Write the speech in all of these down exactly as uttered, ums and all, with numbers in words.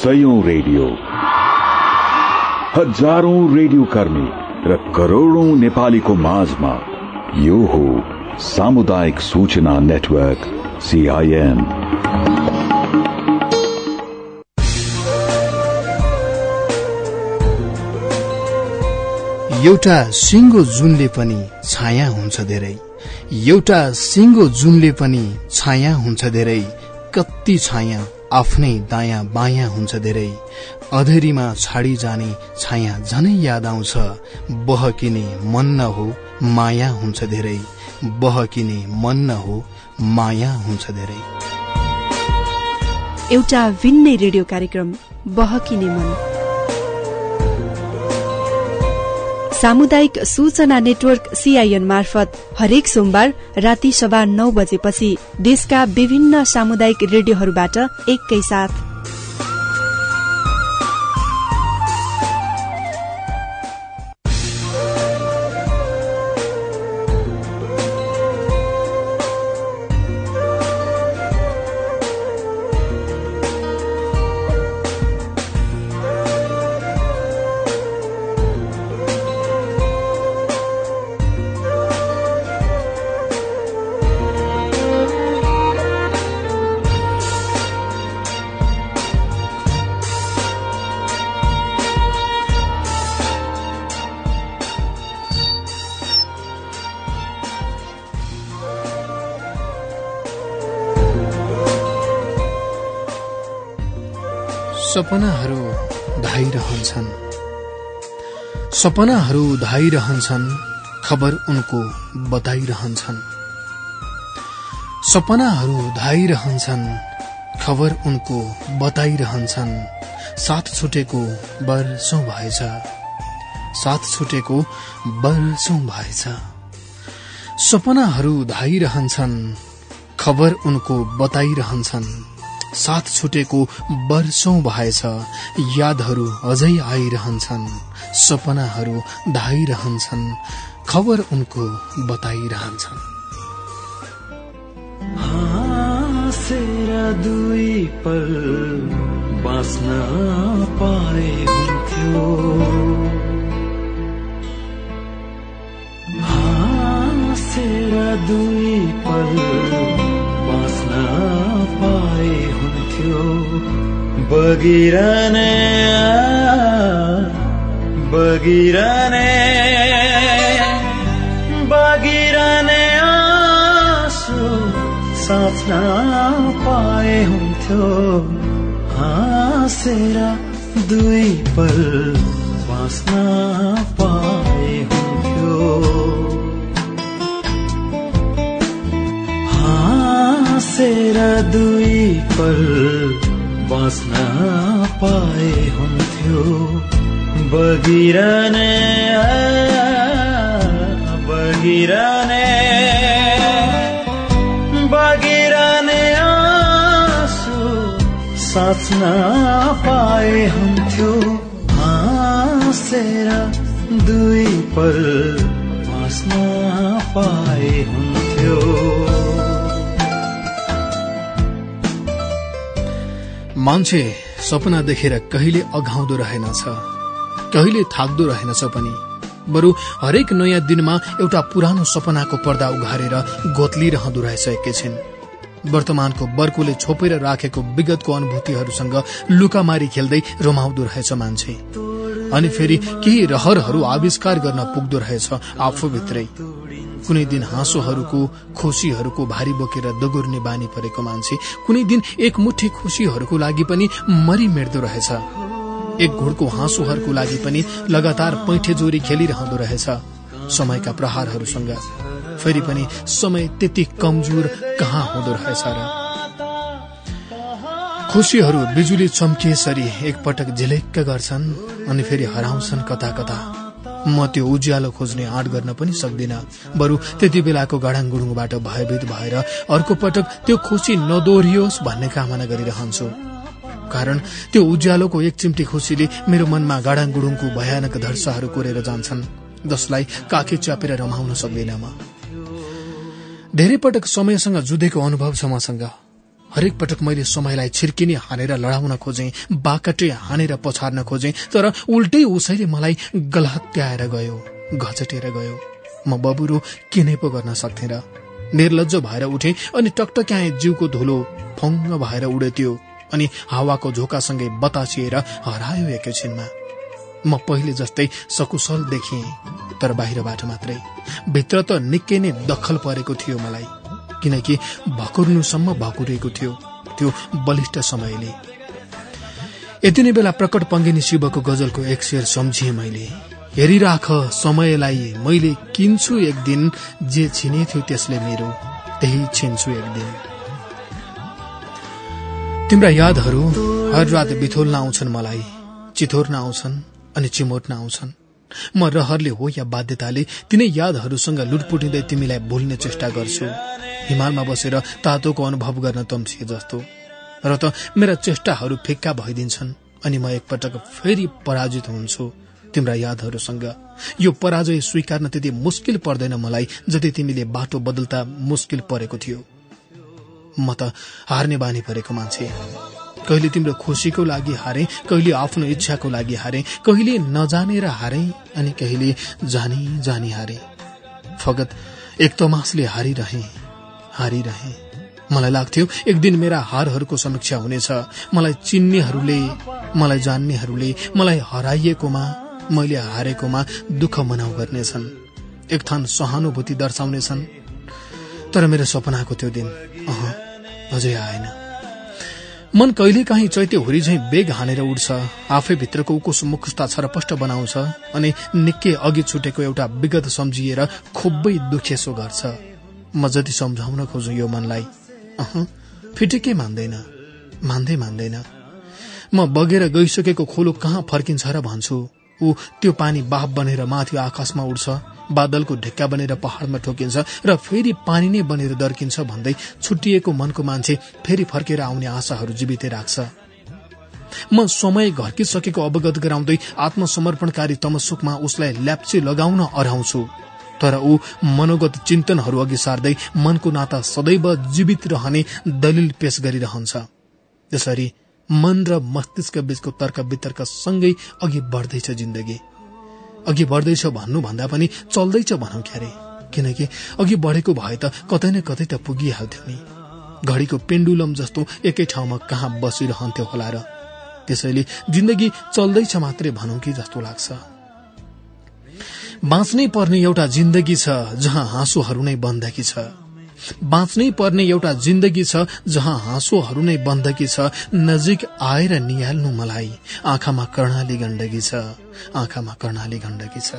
सयौं radio, हजारौं radio कर्मी र करोड़ौं नेपालीको माझमा यो हो सामुदायिक सूचना नेटवर्क सीआईएन। एउटा सिंगो जुनले पनि छाया हुन्छ धेरै, एउटा सिंगो जुनले पनि छाया हुन्छ धेरै, कति छाया आफ्नै दायाँ बायाँ हुन्छ धेरै, अधेरीमा छाडी जाने छाया झनै याद आउँछ, बहकिने मन न हो माया हुन्छ धेरै, बहकिने मन न हो माया हुन्छ धेरै। एउटा भिन्नै रेडियो कार्यक्रम बहकिने मन, सामुदायिक सूचना नेटवर्क सीआईएन मार्फत हरेक सोमबार राति सवा नौ बजेपछि देशका विभिन्न सामुदायिक रेडियोहरूबाट एकैसाथ। सपनाहरू धाइरहन्छन्, सपनाहरू धाइरहन्छन्, खबर उनको बताइरहन्छन्, सपनाहरू धाइरहन्छन्, खबर उनको बताइरहन्छन्, साथ छुटेको वर्षौं भएछ, साथ छुटेको वर्षौं भएछ, सपनाहरू धाइरहन्छन्, खबर उनको बताइरहन्छन्, साथ छुटेको वर्षौं भएछ, यादहरू अझै आइरहन्छन्, सपनाहरू धाइरहन्छन्, खबर उनको बताइरहन्छन्। हाँसेर दुई पल बाँच्न पाए हुन्थ्यो, हाँसेर दुई पल बाँच्न पाए हुन्थ्यो, बगिरने बगिरने बगिरने आँसु साँच्न पाए हुन्थ्यो, हाँसेर दुई पल बाँच्न पाए हुन्थ्यो, हाँसेर दुई पल बाँच्न पाए हुन्थ्यो, बगिरने बगिरने बगिरने आँसु साँच्न पाए हुन्थ्यो, हाँसेर दुई पल बाँच्न पाए हुन्थ्यो। मान्छे सपना देखेर कहिले अघाउँदो रहेनछ, कहिले थाक्दो रहेनछ पनि, बरु हरेक नयाँ दिनमा एउटा पुरानो सपनाको पर्दा उघारेर गोतलिरहँदो रहेछ एकैछिन। वर्तमानको बर्कुले छोपेर राखेको विगतको अनुभूतिहरूसँग लुकामारी खेल्दै रमाउँदो रहेछ मान्छे, अनि फेरि केही रहरहरू आविष्कार गर्न पुग्दो रहेछ आफूभित्रै। कुनै दिन हाँसोहरूको खुशीहरूको भारी बोकेर दगुर्ने बानी परेको मान्छे कुनै दिन एक मुठी खुशीहरूको लागि पनि मरिमेट्दो रहेछ, एक घुडको हाँसोहरूको लागि पनि लगातार पैठे जोरी खेलिरहँदो रहेछ समयका प्रहारहरूसँग। फेरि पनि समय त्यति कमजोर कहाँ हुँदो रहेछ र। खुशीहरू बिजुली चम्किएसरी एकपटक झिलेक्क गर्छन् अनि फेरि हराउँछन् कता कता। म त्यो उज्यालो खोज्ने आँट गर्न पनि सक्दिन, बरु त्यति बेलाको गाडाङगुडुङबाट भयभीत भएर अर्को पटक त्यो खुशी नदोहोरियोस् भन्ने कामना गरिरहन्छु। कारण त्यो उज्यालोको एक चिम्टी खुशीले मेरो मनमा गाडाङगुडुङको भयानक धर्साहरू कोरेर जान्छन्, जसलाई काखी च्यापेर रमाउन सक्दिन म। धेरै पटक समयसँग जुधेको अनुभव छ मसँग। हरेक पटक मैले समयलाई छिर्किने हानेर लडाउन खोजेँ, बाकटे हानेर पछार्न खोजेँ, तर उल्टै उसैले मलाई गलहत्याएर गयो, घचटेर गयो। म बबुरो किनै पो गर्न सक्थेँ र। निर्लज्ज भएर उठे अनि टकटक्याए, जिउको धुलो फङ्ग भएर उड्यो अनि हावाको झोकासँगै बतासिएर हरायो एकैछिनमा। म पहिले जस्तै सकुशल देखिएँ, तर बाहिरबाट मात्रै। भित्र त निकै नै दखल परेको थियो मलाई, किनकि भकुर्नुसम्म भकुरेको थियो त्यो बलिष्ठ समयले। यति नै बेला प्रकट पङ्गिनी शिवको गजलको एक शेर सम्झिए मैले। हेरिराख समयलाई मैले किन्छु एक दिन, जे छिने थियो त्यसले मेरो त्यही छिन्छु एक दिन। तिम्रा यादहरू हर रात बिथोल्न आउँछन् मलाई, चिथोर्न आउँछन् अनि चिमोट्न आउँछन्। म रहरले हो या बाध्यताले तिनै यादहरूसँग लुटपुटिँदै तिमीलाई भुल्ने चेष्टा गर्छु। हिमालमा बसेर तातोको अनुभव गर्न तम्सिए जस्तो। र त मेरा चेष्टाहरू फिक्का भइदिन्छन् अनि म एकपटक फेरि पराजित हुन्छु तिम्रा यादहरूसँग। यो पराजय स्वीकार्न त्यति मुस्किल पर्दैन मलाई जति तिमीले बाटो बदल्दा मुस्किल परेको थियो। म त हार्ने बानी परेको मान्छे। कहिले तिम्रो खुशीको लागि हारे, कहिले आफ्नो इच्छाको लागि हारे, कहिले नजानेर हारे अनि कहिले जानी जानी हारे। फगत एक तमासले हारिरहे हारिरहे। मलाई लाग्थ्यो एक दिन मेरा हारहरूको समीक्षा हुनेछ। मलाई चिन्नेहरूले, मलाई जान्नेहरूले मलाई हराइएकोमा, मैले हारेकोमा दुःख मनाउ गर्नेछन्, एक थान सहानुभूति दर्शाउनेछन्। तर मेरो सपनाको त्यो दिन अह अझै आएन। मन कहिलेकाहीँ चैत्य हुरी झैं बेग हानेर उड्छ, आफै भित्रको उकुस मुकुस्ता छरपष्ट बनाउँछ अनि निकै अघि छुटेको एउटा विगत सम्झिएर खुबै दुखेसो गर्छ। म जति सम्झाउन खोजु यो मनलाई, अह फिटिकै मान्दैन मान्दै मान्दैन। म बगेर गइसकेको खोलो कहाँ फर्किन्छ र भन्छु। ऊ त्यो पानी बाफ बनेर माथि आकाशमा उड्छ, बादलको ढिक्का बनेर पहाड़मा ठोकिन्छ र फेरि पानी नै बनेर दर्किन्छ भन्दै छुट्टिएको मनको मान्छे फेरि फर्केर आउने आशाहरू जीवितै राख्छ। म समय घर्किसकेको अवगत गराउँदै आत्मसमर्पणकारी तमसुकमा उसलाई ल्याप्चे लगाउन अराउँछु, तर ऊ मनोगत चिन्तनहरू अघि सार्दै मनको नाता सदैव जीवित रहने दलिल पेश गरिरहन्छ। त्यसरी मन र मस्तिष्क बीचको तर्क वितर्क सँगै अघि बढ्दैछ जिन्दगी। अघि बढ्दैछ भन्नु भन्दा पनि चल्दैछ भनौं क्यारे, किनकि अघि बढेको भए त कतै न कतै त पुगिहाल्थ्यो नि। घडीको पेन्डुलम जस्तो एकै ठाउँमा कहाँ बसिरहन्थ्यो होला र। त्यसैले जिन्दगी चल्दैछ मात्रै भनौं कि जस्तो लाग्छ। बाँच्नै पर्ने एउटा जिन्दगी छ जहाँ हाँसोहरू नै बन्दकी छ। बाँच्नै पर्ने एउटा जिन्दगी छ जहाँ हाँसोहरू नै बन्दकी छ। नजिक आएर निहाल्नु मलाई, आँखामा कर्णाली गण्डकी छ, आँखामा कर्णाली गण्डकी छ।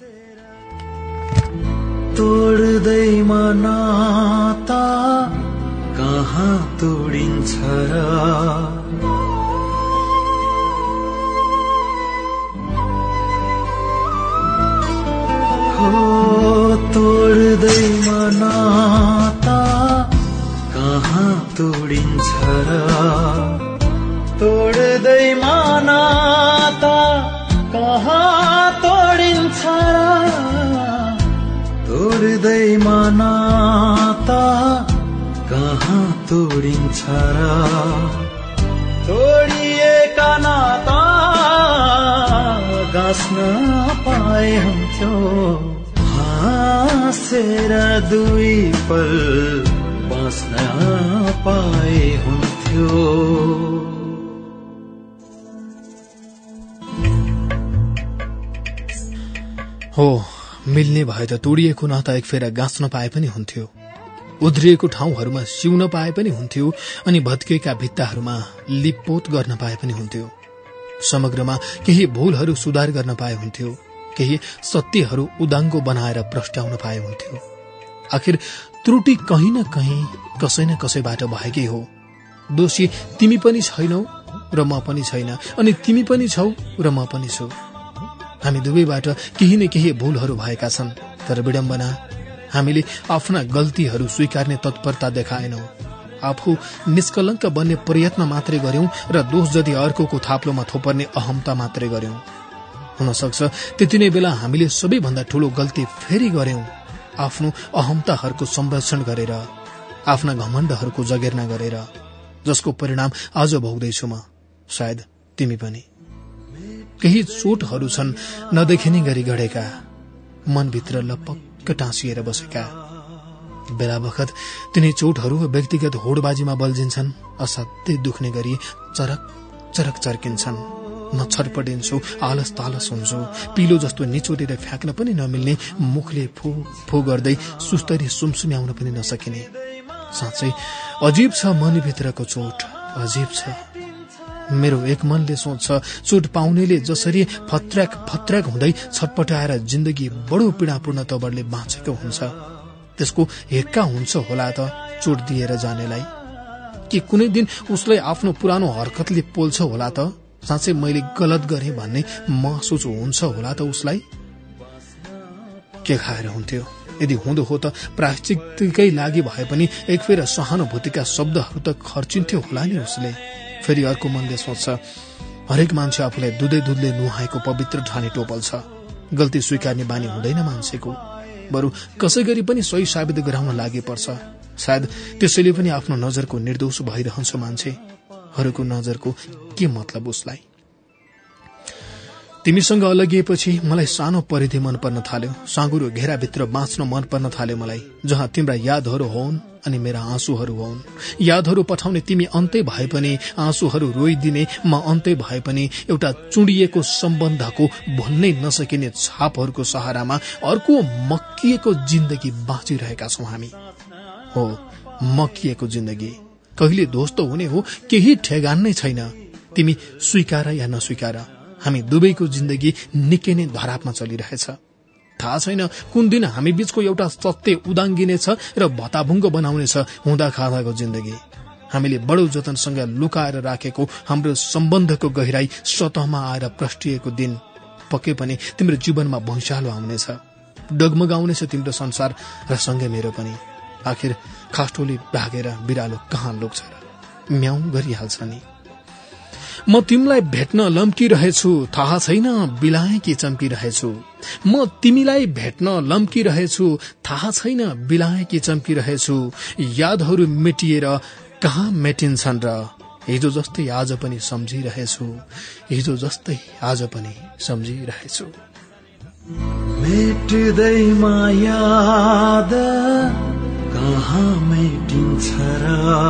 तोड्दैमा नाता कहाँ तोडिन्छ र, हो तोड्दैमा नाता कहाँ तोडिन्छ र, तोड्दैमा नाता कहाँ तोडिन्छ र, तोड्दैमा नाता कहाँ तोडिन्छ र, तोडिएका नाता गाँस्न पाए हुन्थ्यो, हाँसेर दुई पल बाँच्न पाए हुन्थ्यो। हो मिल्ने भए त तोडिएको नाता एक फेरा गाँच्न पाए पनि हुन्थ्यो, उध्रिएको ठाउँहरूमा सिउन पाए पनि हुन्थ्यो अनि भत्किएका भित्ताहरूमा लिपपोत गर्न पाए पनि हुन्थ्यो। समग्रमा केही भूलहरू सुधार गर्न पाए हुन्थ्यो, केही सत्यहरू उदाङ्गो बनाएर प्रस्ट्याउन पाए हुन्थ्यो। आखिर त्रुटि कहीं न कहीं कसै न कसैबाट भएकै हो। दोषी तिमी पनि छैनौ र म पनि छैन, अनि तिमी पनि छौ र म पनि छु। हामी दुवैबाट केही न केही भूलहरू भएका छन्, तर विडम्बना हामीले आफ्ना गल्तीहरू स्वीकार्ने तत्परता देखाएनौ। आफू निष्कलङ्क बन्ने प्रयत्न मात्रै गर्यौं र दोष जति अर्कोको थाप्लोमा थोपर्ने अहमता मात्रै गर्यौं। हुन सक्छ त्यति नै बेला हामीले सबैभन्दा ठूलो गल्ती फेरि गर्यौं, आफ्नो अहमताहरूको संरक्षण गरेर, आफ्ना घमण्डहरूको जगेर्ना गरेर। जसको परिणाम आज भोग्दैछु म, सायद तिमी पनि। केही चोटहरू छन् नदेखिने गरी गढेका, मनभित्र लपक्क टाँसिएर बसेका। बेला बखत तिनी चोटहरू व्यक्तिगत होडबाजीमा बल्झिन्छन्, असाध्यै दुख्ने गरी चरक चरक चर्किन्छन्। म छटपटिन्छु, आलस तालस हुन्छु, पिलो जस्तो निचोरेर फ्याँक्न पनि नमिल्ने, मुखले फो फो गर्दै सुस्तरी सुमसुम्याउन पनि नसकिने। साँच्चै अजीब छ मनभित्रको चोट, अजीब छ। मेरो एक मनले सोच्छ, चोट पाउनेले जसरी फत्रक फत्रक हुँदै छटपटाएर जिन्दगी बडो पीडापूर्ण तवरले बाँचेको हुन्छ, त्यसको हेक्का हुन्छ होला त चोट दिएर जानेलाई। कि कुनै दिन उसलाई आफ्नो पुरानो हरकतले पोल्छ होला त, साँच्चै मैले गलत गरेँ भन्ने महसुस हुन्छ होला त उसलाई। के खाएर हुन्थ्यो? यदि हुँदो हो त प्रायश्चितकै लागि भए पनि एक फेर सहानुभूतिका शब्दहरू त खर्चिन्थ्यो होला नि उसले। फेरि अर्को मनले सोच्छ, हरेक मान्छे आफूलाई दुधै दुधले नुहाएको पवित्र ठानी टोपल छ। गल्ती स्वीकार्ने बानी हुँदैन मान्छेको, बरु कसै गरी पनि सही साबित गराउन लागि पर्छ। सायद त्यसैले पनि आफ्नो नजरको निर्दोष भइरहन्छ मान्छे। अरूको नजरको के मतलब उसलाई? तिमीसँग अलगिएपछि मलाई सानो परिधि मन पर्न थाल्यो, साँगुरो घेराभित्र बाँच्न मन पर्न थाल्यो मलाई, जहाँ तिम्रा यादहरू होन् अनि मेरा आँसुहरू होन्। यादहरू पठाउने तिमी अन्तै भए पनि, आँसुहरू रोइदिने म अन्तै भए पनि, एउटा चुडिएको सम्बन्धको भुल्नै नसकिने छापहरूको सहारामा अर्को मक्किएको जिन्दगी बाँचिरहेका छौं हामी। हो, मक्किएको जिन्दगी कहिले ध्वस्त हुने हो केही ठेगान नै छैन। तिमी स्वीकार या नस्वीकार, हामी दुवैको जिन्दगी निकै नै धरापमा चलिरहेछ। थाहा छैन कुन दिन हामी बीचको एउटा सत्य उदाङ्गिनेछ र भताभुङ्ग बनाउनेछ हुँदा खाँदाको जिन्दगी। हामीले बडो जतनसँग लुकाएर राखेको हाम्रो सम्बन्धको गहिराई सतहमा आएर प्रष्टिएको दिन पक्कै पनि तिम्रो जीवनमा भैँचालो आउनेछ, डगमगाउनेछ तिम्रो संसार र सँगै मेरो पनि। आखिर खास्टोले भागेर बिरालो कहाँ लुक्छ र, म्याउ गरिहाल्छ नि। म तिमीलाई भेट्न लम्किरहेछु, थाहा छैन बिलाए कि चम्किरहेछु। म तिमीलाई भेट्न लम्किरहेछु, थाहा छैन बिलाए कि चम्किरहेछु। यादहरू मेटिएर कहाँ मेटिन्छन् र, हिजो जस्तै आज पनि सम्झिरहेछु, हिजो जस्तै आज पनि सम्झिरहेछु। मेट्दैमा याद कहाँ मेटिन्छ र,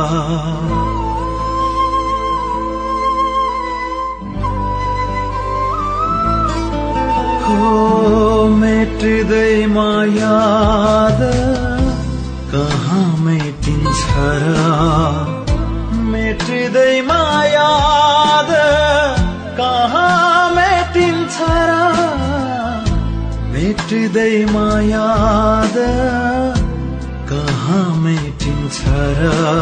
हो मेट्दैमा याद कहाँ मेटिन्छ र, मेट्दैमा याद कहाँ मेटिन्छ र, मेट्दैमा याद कहाँ मेटिन्छ र,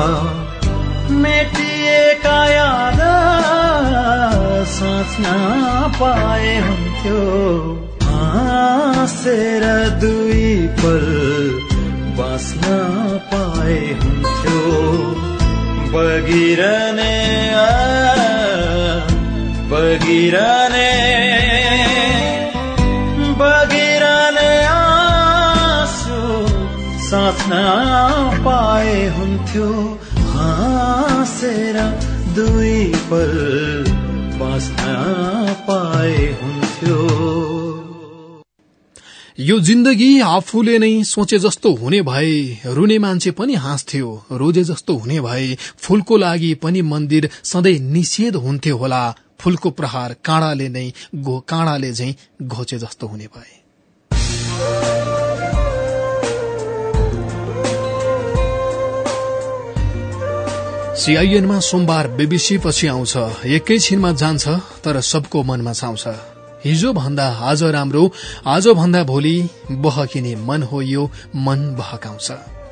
मेटिएका याद सोच्न पाए हुन्थ्यो, हाँसेर दुई पल बाँच्न पाए हुन्थ्यो। बगिरने बगिरने बगिरने आँसु साँच्न पाए हुन्थ्यो, हाँसेर दुई पल बाँच्न पाए हुन्थ्यो। यो जिन्दगी आफूले नै सोचे जस्तो हुने भए रुने मान्छे पनि हाँस्थ्यो, रोजे जस्तो हुने भए फूलको लागि पनि मन्दिर सधैँ निषेध हुन्थ्यो होला। फूलको प्रहार काँडाले नै गो काँडाले झैं घोचे जस्तो हुने भए। सीआईएनमा सोमबार बीबीसी पछि आउँछ, एकैछिनमा जान्छ तर सबको मनमा छाउँछ। हिजो भन्दा आज राम्रो, आज भन्दा भोलि बहकिने मन हो यो, मन बहकाउँछ।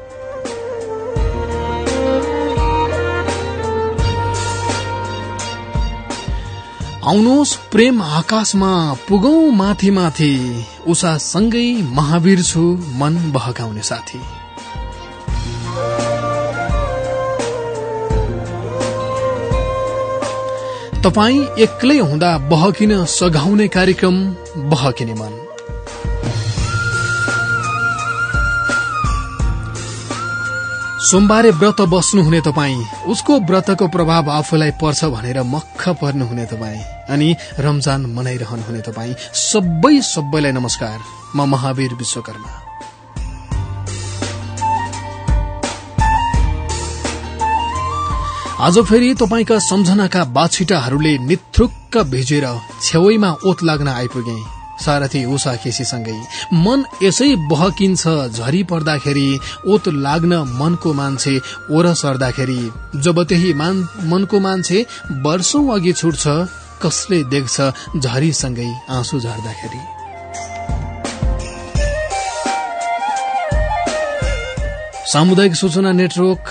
आउनुहोस् प्रेम आकाशमा पुगौं माथि माथि, उषा सँगै महावीर छु मन बहकाउने साथी। तपाई एक्लै हुँदा बहकिन सघाउने कार्यक्रम बहकिने मन। सोमबारे व्रत बस्नुहुने तपाईँ, उसको व्रतको प्रभाव आफूलाई पर्छ भनेर मक्ख पर्नुहुने तपाईँ, अनि रमजान मनाइरहनुहुने तपाईँ सबै सबैलाई नमस्कार। म महावीर विश्वकर्मा। आज फेरि तपाईका सम्झनाका बाछिटाहरूले निथ्रुक्क भिजेर छेउैमा ओत लाग्न आइपुगे। सारथी उषा केसीसँगै मन यसै बहकिन्छ झरी पर्दाखेरि, ओत लाग्न मनको मान्छे ओर सर्दाखेरि। जब त्यही मान, मनको मान्छे वर्षौं अघि छुट्छ, कसले देख्छ झरीसँगै आँसु झर्दाखेरि। सामुदायिक सूचना नेटवर्क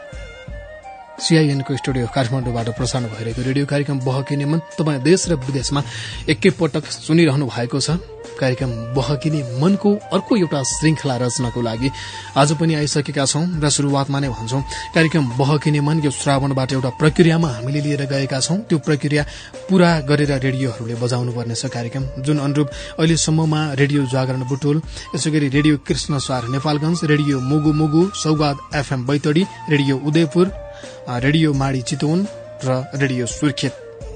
सीआईएन को स्टुडियो काठमाडौँबाट प्रसारण भइरहेको रेडियो कार्यक्रम बहकिने मन तपाईँ देश र विदेशमा एकैपटक सुनिरहनु भएको छ। कार्यक्रम बहकिने मनको अर्को एउटा श्रृंखला रचनाको लागि आज पनि आइसकेका छौं र शुरूआतमा नै भन्छौं, कार्यक्रम बहकिने मन यो श्रावणबाट एउटा प्रक्रियामा हामीले लिएर गएका छौं। त्यो प्रक्रिया पूरा गरेर रेडियोहरूले बजाउनु पर्नेछ कार्यक्रम, जुन अनुरूप अहिलेसम्ममा रेडियो जागरण बुटोल, यसैगरी radio Krishnasar Nepalgunj, radio Mugu Mugu, Saugat FM Baitadi, radio Udaypur, radio Madi Chitwan र रेडियो सुर्खेत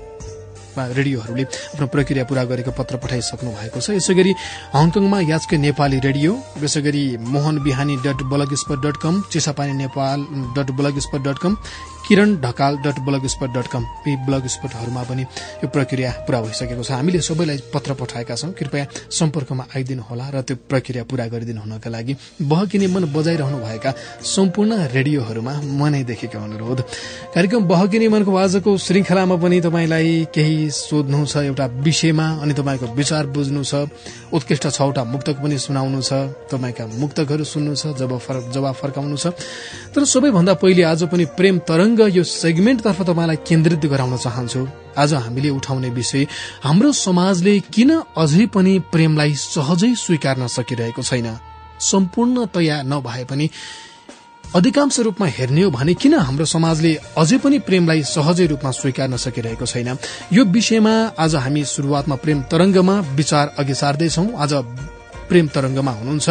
रेडियोहरूले आफ्नो प्रक्रिया पूरा गरेको पत्र पठाइसक्नु भएको छ। यसैगरी हङकङमा याचके नेपाली रेडियो, यसैगरी Mohan Bihani dot blogspot dot com, Chisapani Nepal dot blogspot dot com, Kiran Dhakal dot blogspot dot com, यी ब्लग स्पटहरूमा पनि यो प्रक्रिया पूरा भइसकेको छ। हामीले सबैलाई पत्र पठाएका छौं, कृपया सम्पर्कमा आइदिनु होला र त्यो प्रक्रिया पूरा गरिदिनु हुनका लागि बहकिने मन बजाइरहनु भएका सम्पूर्ण रेडियोहरूमा मनैदेखिको अनुरोध। कार्यक्रम बहकिने मनको आजको श्रृंखलामा पनि तपाईलाई केही सोध्नु छ एउटा विषयमा, अनि तपाईको विचार बुझ्नु छ, उत्कृष्ट छवटा मुक्तक पनि सुनाउनु छ, तपाईका मुक्तकहरू सुन्नु छ, जवाब फर्काउनु छ। तर सबैभन्दा पहिले आज पनि प्रेम तरंग यो सेगमेन्टतर्फ तपाईलाई केन्द्रित गराउन चाहन्छु। आज हामीले उठाउने विषय, हाम्रो समाजले किन अझै पनि प्रेमलाई सहजै स्वीकार्न सकिरहेको छैन। सम्पूर्णतया नभए पनि अधिकांश रूपमा हेर्ने हो भने किन हाम्रो समाजले अझै पनि प्रेमलाई सहजै रूपमा स्वीकार्न सकिरहेको छैन, यो विषयमा आज हामी शुरूआतमा प्रेम तरंगमा विचार अघि सार्दैछौं। आज प्रेम तरंगमा हुनुहुन्छ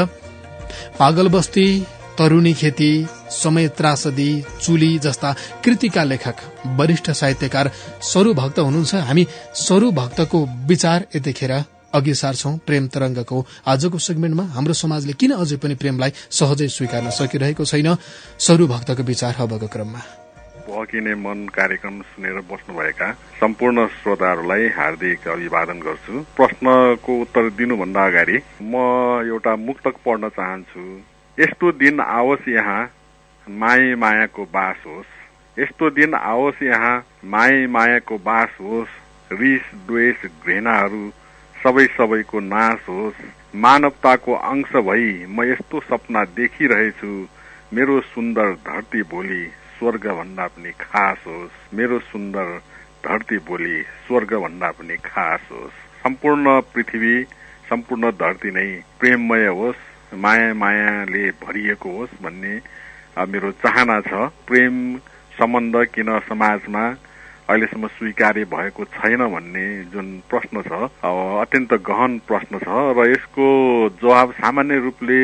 पागल बस्ती, तरुणी खेती, समय त्रासदी, चुली जस्ता कृतिका लेखक, वरिष्ठ साहित्यकार सरु भक्त हुनुहुन्छ। हामी सरु भक्तको विचार यतिखेर अघि सार्छौं प्रेम तरंगको आजको सेगमेन्टमा। हाम्रो समाजले किन अझै पनि प्रेमलाई सहजै स्वीकार्न सकिरहेको छैन, सरु भक्तको विचार अबको क्रममा। बहकिने मन कार्यक्रम सुनेर बस्नुभएका सम्पूर्ण श्रोताहरूलाई हार्दिक अभिवादन गर्छु। प्रश्नको उत्तर दिनुभन्दा अगाडि म एउटा मुक्तक पढ्न चाहन्छु। यस्तो दिन आओस् यहाँ माया मायाको बास होस्, यस्तो दिन आओस् यहाँ माया मायाको बास होस्, रिस द्वेष घृणाहरू सबै सबैको नाश होस्। मानवताको अंश भई म यस्तो सपना देखिरहेछु, मेरो सुन्दर धरती भोलि स्वर्ग भन्दा पनि खास होस्, मेरो सुन्दर धरती भोलि स्वर्ग भन्दा पनि खास होस्। सम्पूर्ण पृथ्वी, सम्पूर्ण धरती नै प्रेममय होस्, माया मायाले भरिएको होस् भन्ने मेरो चाहना छ। प्रेम सम्बन्ध किन समाजमा अहिलेसम्म स्वीकार्य भएको छैन भन्ने जुन प्रश्न छ, अत्यन्त गहन प्रश्न छ र यसको जवाब सामान्य रूपले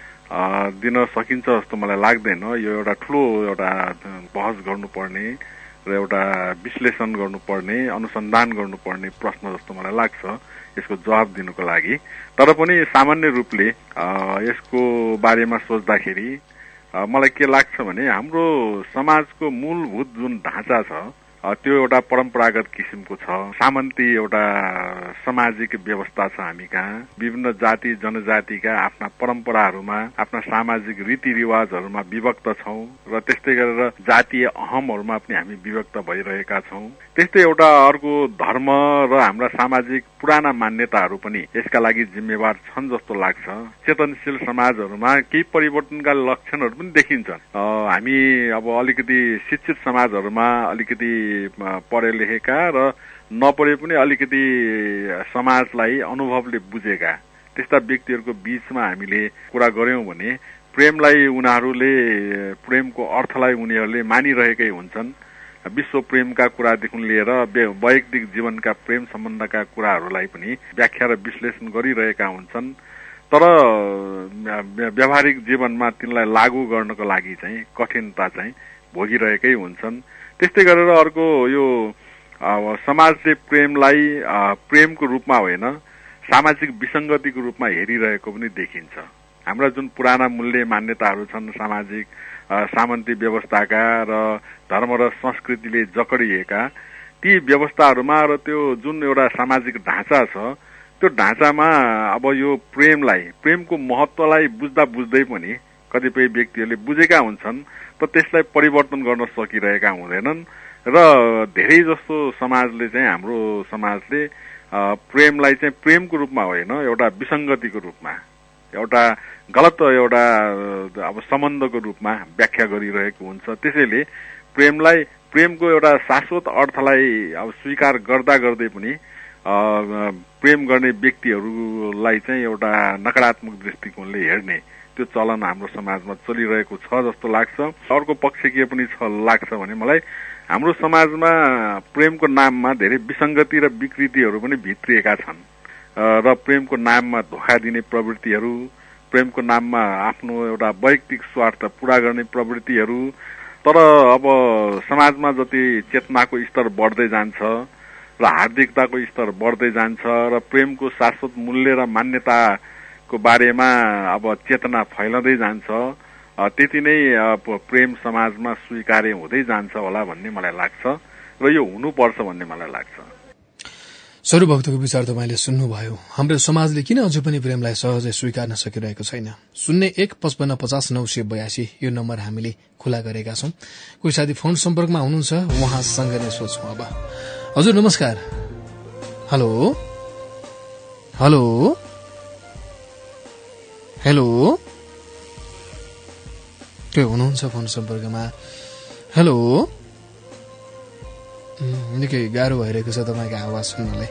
दिन सकिन्छ जस्तो मलाई लाग्दैन। यो एउटा ठूलो एउटा बहस गर्नुपर्ने र एउटा विश्लेषण गर्नुपर्ने, अनुसन्धान गर्नुपर्ने प्रश्न जस्तो मलाई लाग्छ यसको जवाब दिनुको लागि। तर पनि सामान्य रूपले यसको बारेमा सोच्दाखेरि मलाई के लाग्छ भने हाम्रो समाजको मूलभूत जुन ढाँचा छ त्यो एउटा परम्परागत किसिमको छ। सामन्ती एउटा सामाजिक व्यवस्था छ हामी कहाँ। विभिन्न जाति जनजातिका आफ्ना परम्पराहरूमा, आफ्ना सामाजिक रीतिरिवाजहरूमा विभक्त छौं र त्यस्तै गरेर जातीय अहमहरूमा पनि हामी विभक्त भइरहेका छौं। त्यस्तै एउटा अर्को धर्म र हाम्रा सामाजिक पुराना मान्यताहरू पनि यसका लागि जिम्मेवार छन् जस्तो लाग्छ। चेतनशील समाजहरूमा केही परिवर्तनका लक्षणहरू पनि देखिन्छन्। हामी अब अलिकति शिक्षित समाजहरूमा अलिकति पढे लेखेका र नपढे पनि अलिकति समाजलाई अनुभवले बुझेका त्यस्ता व्यक्तिहरूको बीचमा हामीले कुरा गर्यौं भने प्रेमलाई उनीहरूले, प्रेमको अर्थलाई उनीहरूले मानिरहेकै हुन्छन्। विश्व प्रेमका कुरादेखि लिएर वैयक्तिक जीवनका प्रेम सम्बन्धका कुराहरूलाई पनि व्याख्या र विश्लेषण गरिरहेका हुन्छन्। तर व्यावहारिक जीवनमा तिनलाई लागू गर्नको लागि चाहिँ कठिनता चाहिँ भोगिरहेकै हुन्छन्। त्यस्तै गरेर अर्को यो समाजले प्रेमलाई प्रेमको रूपमा होइन सामाजिक विसङ्गतिको रूपमा हेरिरहेको पनि देखिन्छ। हाम्रा जुन पुराना मूल्य मान्यताहरू छन् सामाजिक सामन्ती व्यवस्थाका र धर्म र संस्कृतिले जकडिएका ती व्यवस्थाहरूमा र त्यो जुन एउटा सामाजिक ढाँचा छ त्यो ढाँचामा अब यो प्रेमलाई प्रेमको महत्वलाई बुझ्दा बुझ्दै पनि कतिपय व्यक्तिहरूले बुझेका हुन्छन् तर त्यसलाई परिवर्तन गर्न सकिरहेका हुँदैनन् र धेरै जस्तो समाजले चाहिँ हाम्रो समाजले प्रेमलाई चाहिँ प्रेमको रूपमा होइन एउटा विसङ्गतिको रूपमा एउटा गलत एउटा अब सम्बन्धको रूपमा व्याख्या गरिरहेको हुन्छ। त्यसैले प्रेमलाई प्रेमको एउटा शाश्वत अर्थलाई अब स्वीकार गर्दा गर्दै पनि प्रेम गर्ने व्यक्तिहरूलाई चाहिँ एउटा नकारात्मक दृष्टिकोणले हेर्ने त्यो चलन हाम्रो समाजमा चलिरहेको छ जस्तो लाग्छ। अर्को पक्ष के पनि छ लाग्छ भने मलाई हाम्रो समाजमा प्रेमको नाममा धेरै विसङ्गति र विकृतिहरू पनि भित्रिएका छन् र प्रेमको नाममा धोका दिने प्रवृत्तिहरू, प्रेमको नाममा आफ्नो एउटा वैयक्तिक स्वार्थ पूरा गर्ने प्रवृत्तिहरू। तर अब समाजमा जति चेतनाको स्तर बढ्दै जान्छ र हार्दिकताको स्तर बढ्दै जान्छ र प्रेमको शाश्वत मूल्य र मान्यताको बारेमा अब चेतना फैलदै जान्छ त्यति नै प्रेम समाजमा स्वीकार्य हुँदै जान्छ होला भन्ने मलाई लाग्छ र यो हुनुपर्छ भन्ने मलाई लाग्छ। सरूभक्तको विचार तपाईँले सुन्नुभयो। हाम्रो समाजले किन अझै पनि प्रेमलाई सहजै स्वीकार्न सकिरहेको छैन? शून्य एक पचपन्न पचास नौ सय बयासी यो नम्बर हामीले खुला गरेका छौं। कोही साथी फोन सम्पर्कमा हुनुहुन्छ, उहाँसँग नै सोध्छौं। अब हजुर नमस्कार। हेलो हेलो हेलो के हुनुहुन्छ फोन सम्पर्कमा? हेलो निकै गाह्रो भइरहेको छ तपाईँको आवाज सुन्नलाई।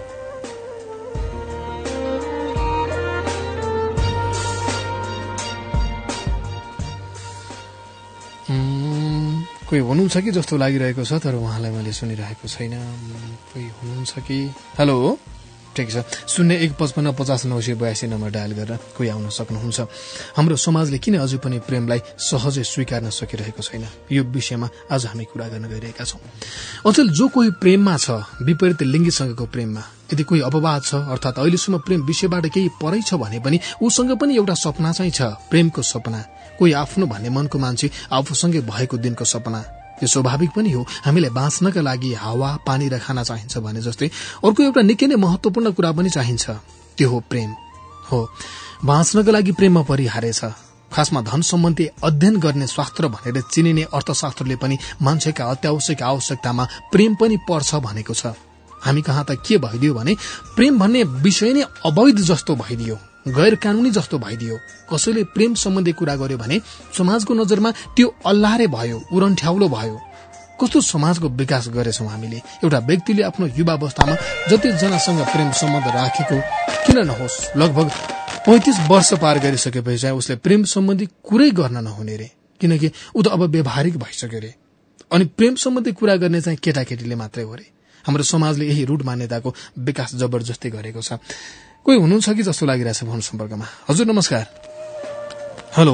कोही हुनुहुन्छ कि जस्तो लागिरहेको छ तर उहाँलाई मैले सुनिरहेको छैन। कोही हुनुहुन्छ कि? हेलो ठिक छ। शून्य एक पचपन्न पचास नौ सय बयासी नम्बर डायल गरेर कोही आउन सक्नुहुन्छ। हाम्रो समाजले किन अझै पनि प्रेमलाई सहजै स्वीकार्न सकिरहेको छैन यो विषयमा आज हामी कुरा गर्न गइरहेका छौं। अचेल जो कोही प्रेममा छ, विपरीत लिङ्गीसँगको प्रेममा, यदि कोही अपवाद छ अर्थात अहिलेसम्म प्रेम विषयबाट केही परै छ भने पनि उसँग पनि एउटा सपना चाहिँ छ, प्रेमको सपना। कोही आफ्नो भन्ने मनको मान्छे आफूसँगै भएको दिनको सपना। यो स्वाभाविक पनि हो। हामीलाई बाँच्नका लागि हावा, पानी र खाना चाहिन्छ भने जस्तै अर्को एउटा निकै नै महत्वपूर्ण कुरा पनि चाहिन्छ, त्यो हो प्रेम। हो, बाँच्नका लागि प्रेममा परिहारेछ। खासमा धन सम्बन्धी अध्ययन गर्ने शास्त्र भनेर चिनिने अर्थशास्त्रले पनि मान्छेका अत्यावश्यक आवश्यकतामा प्रेम पनि पर्छ भनेको छ। हामी कहाँ त के भइदियो भने प्रेम भन्ने विषय नै अवैध जस्तो भइदियो, गैर कानूनी जस्तो भइदियो। कसैले प्रेम सम्बन्धी कुरा गर्यो भने समाजको नजरमा त्यो अल्लारे भयो, उरन्ठ्याउलो भयो। कस्तो समाजको विकास गरेछौं हामीले? एउटा व्यक्तिले आफ्नो युवा अवस्थामा जति जनासँग प्रेम सम्बन्ध राखेको किन नहोस्, लगभग पैंतिस वर्ष पार गरिसकेपछि चाहिँ उसले प्रेम सम्बन्धी कुरै गर्न नहुने रे, किनकि ऊ त अब व्यवहारिक भइसक्यो रे। अनि प्रेम सम्बन्धी कुरा गर्ने चाहिँ केटाकेटीले मात्रै हो रे। हाम्रो समाजले यही रूढ मान्यताको विकास जबरजस्ती गरेको छ। कोही हुनुहुन्छ कि जस्तो लागिरहेछ फोन सम्पर्कमा? हजुर नमस्कार। हेलो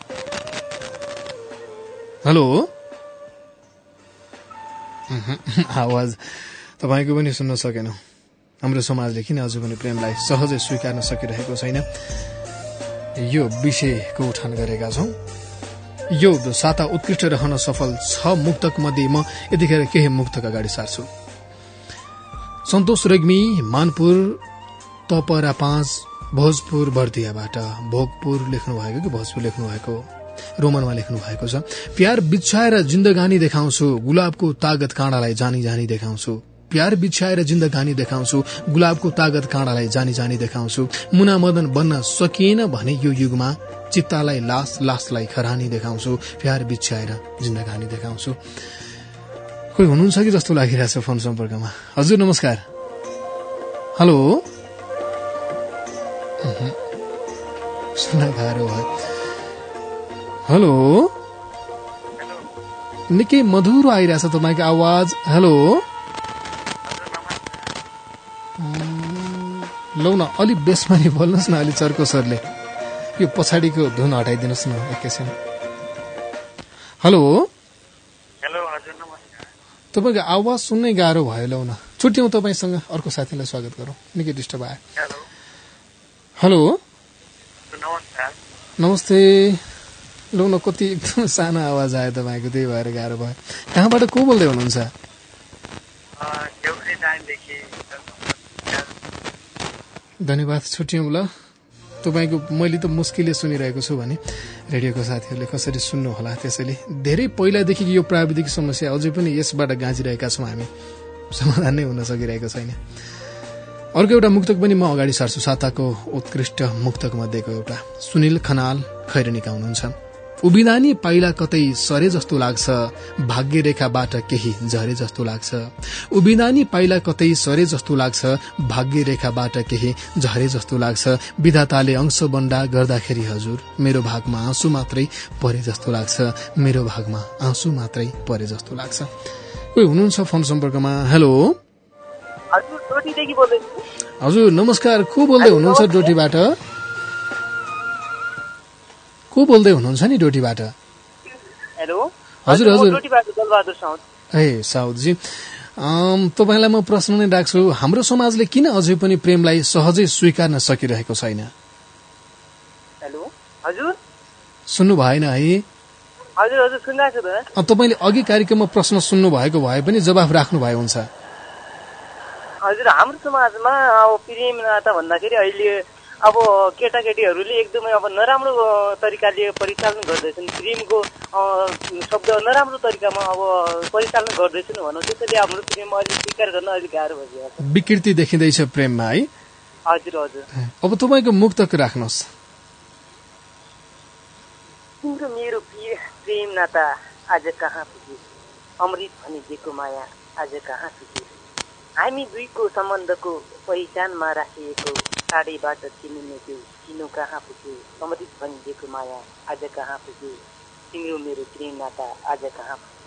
हेलो आवाज तपाईको पनि सुन्न सकेन। हाम्रो समाजले किन अझ पनि प्रेमलाई सहजै स्वीकार्न सकिरहेको छैन यो विषयको उठान गरेका छौं। यो साता उत्कृष्ट रहन सफल छ मुक्तक मध्ये म यतिखेर केही मुक्तक अगाडि सार्छु। सन्तोष रेग्मी, मानपुर तपरा पाँच, भोजपुर बर्दियाबाट भोगपुर लेख्नु भएको कि भोजपुर लेख्नु भएको, रोमनमा लेख्नु भएको छ। प्यार बिछाएर जिन्दगानी देखाउँछु, गुलाबको तागत काँडालाई जानी जानी देखाउँछु। प्यार बिछाएर जिन्दगानी देखाउँछु, गुलाबको तागत काँडालाई जानी जानी देखाउँछु। मुना मदन बन्न सकिएन भने यो युगमा, चित्तालाई लास लासलाई खरानी देखाउँछु। प्यार बिछाएर जिन्दगानी देखाउँछु। कोही हुनुहुन्छ कि जस्तो लागिरहेछ फोन सम्पर्कमा? हजुर नमस्कार। हेलो सुन्न गाह्रो भयो। हेलो निकै मधुरो आइरहेछ तपाईँको आवाज। हेलो लौ न अलिक बेसमा नि बोल्नुहोस् न, अलि चर्को सरले। यो पछाडिको धुन हटाइदिनुहोस् न एकैछिन। हेलो हेलो हजुर नमस्कार। तपाईँको आवाज सुन्नै गाह्रो भयो लौ न, छुट्यौँ तपाईँसँग, अर्को साथीलाई स्वागत गरौँ, निकै डिस्टर्ब आयो। हेलो नमस्कार। नमस्ते। लौ न कति एकदम सानो आवाज आयो तपाईँको, त्यही भएर गाह्रो भयो। कहाँबाट को बोल्दै हुनुहुन्छ? धन्यवाद, छुट्यौँ ल। तपाईँको मैले त मुस्किलले सुनिरहेको छु भने रेडियोको साथीहरूले कसरी सुन्नु होला। त्यसैले धेरै पहिलादेखि यो प्राविधिक समस्या अझै पनि यसबाट गाँजिरहेका छौँ हामी, समाधान नै हुन सकिरहेको छैन। अर्को एउटा मुक्तक पनि म अगाडि सार्छु, साताको उत्कृष्ट मुक्तक मध्येको एउटा। सुनिल खनाल खैरनीका हुनुहुन्छ। उभिदानी पाइला कतै सरे जस्तो लाग्छ, भाग्य रेखाबाट केही झरे जस्तो लाग्छ। उभिदानी पाइला कतै सरे जस्तो लाग्छ, भाग्य रेखाबाट केही झरे जस्तो लाग्छ। विधाताले अंश बन्डा गर्दाखेरि हजुर मेरो भागमा आँसु मात्रै परे जस्तो लाग्छ, मेरो भागमा आँसु मात्रै परे जस्तो लाग्छ। कोही हुनुहुन्छ फोन सम्पर्कमा? हेलो हजुर नमस्कार, को बोल्दै हुनुहुन्छ डोटीबाट? को बोल्दै हुनुहुन्छ नि डोटीबाट? हेलो हजुर हजुर ए साउदजी, तपाईँलाई म प्रश्न नै राख्छु। हाम्रो समाजले किन अझै पनि प्रेमलाई सहजै स्वीकार्न सकिरहेको छैन? हेलो हजुर सुन्नु भएन है? हजुर हजुर सुनिरहेको छु त। तपाईँले अघि कार्यक्रममा प्रश्न सुन्नु भएको भए पनि जवाफ राख्नु भयो हुन्छ। हजुर हाम्रो समाजमा अब प्रेम नाता भन्दाखेरि अहिले अब केटाकेटीहरूले एकदमै अब नराम्रो तरिकाले परिचालन गर्दैछन्, प्रेमको शब्द नराम्रो तरिकामा अब परिचालन गर्दैछन् भनौँ। त्यसैले हाम्रो प्रेम अहिले स्वीकार गर्न अलिक गाह्रो भइरहेको छ, विकृति देखिँदैछ प्रेममा है? हजुर हजुर। अब तपाईँको मुक्तक राख्नुहोस्। तिम्रो मेरो प्रेम नाता आज कहाँ पुग्यो, अमृत भनी दिएको माया आज कहाँ पुग्यो। हामी दुईको सम्बन्धको पहिचानमा राखिएको टाढैबाट चिनिने त्यो चिनो कहाँ पुग्यो, अमृत भनी दिएको माया आज कहाँ पुग्यो। तिम्रो मेरो प्रेम नाता आज कहाँ पुग्यो।